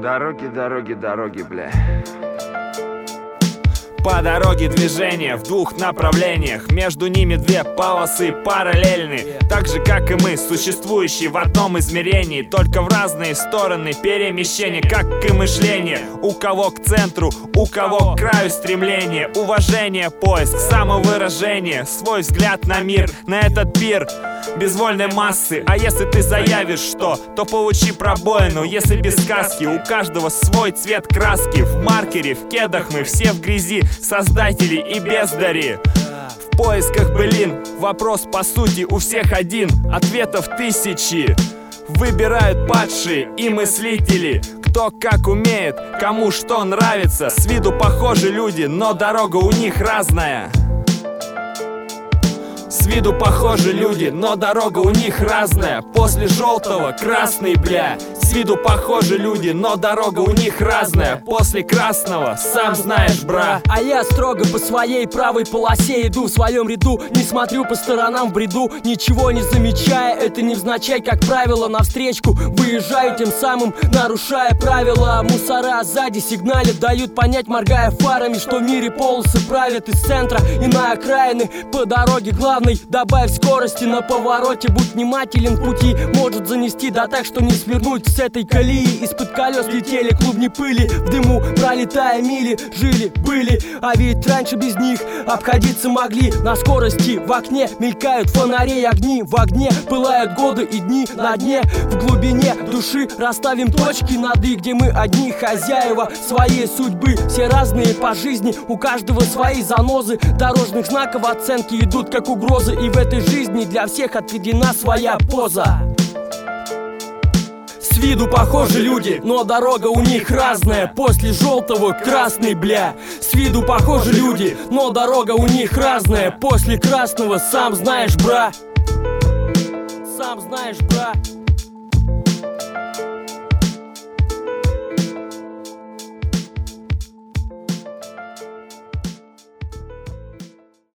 Дороги, дороги, дороги, бля. По дороге движения в двух направлениях, между ними две полосы параллельны. Так же, как и мы, существующие в одном измерении, только в разные стороны перемещения, как и мышление. У кого к центру, у кого к краю стремление. Уважение, поиск, самовыражение, свой взгляд на мир, на этот пир безвольной массы. А если ты заявишь что, то получи пробоину. Если без сказки, у каждого свой цвет краски. В маркере, в кедах мы все в грязи, создатели и бездари. В поисках былин, вопрос по сути у всех один, ответов тысячи. Выбирают падшие и мыслители, кто как умеет, кому что нравится. С виду похожи люди, но дорога у них разная. С виду похожи люди, но дорога у них разная. После желтого красный, бля. С виду похожи люди, но дорога у них разная. После красного, сам знаешь, бра. А я строго по своей правой полосе иду в своем ряду, не смотрю по сторонам в бреду, ничего не замечая. Это невзначай, как правило, навстречку выезжаю, тем самым нарушая правила. Мусора сзади сигналят, дают понять, моргая фарами, что в мире полосы правят из центра и на окраины. По дороге главной добавь скорости на повороте, будь внимателен, пути может занести, да так, что не свернуть с этой колеи. Из-под колес летели клубни пыли, в дыму пролетая мили. Жили, были, а ведь раньше без них обходиться могли. На скорости в окне мелькают фонарей огни, в огне пылают годы и дни на дне. В глубине души расставим точки над «и», где мы одни хозяева своей судьбы. Все разные по жизни, у каждого свои занозы. Дорожных знаков оценки идут как угрозы, и в этой жизни для всех отведена своя поза. С виду похожи люди, но дорога у них разная. После желтого красный, бля. С виду похожи люди, но дорога у них разная. После красного, сам знаешь, бра. Сам знаешь, бра.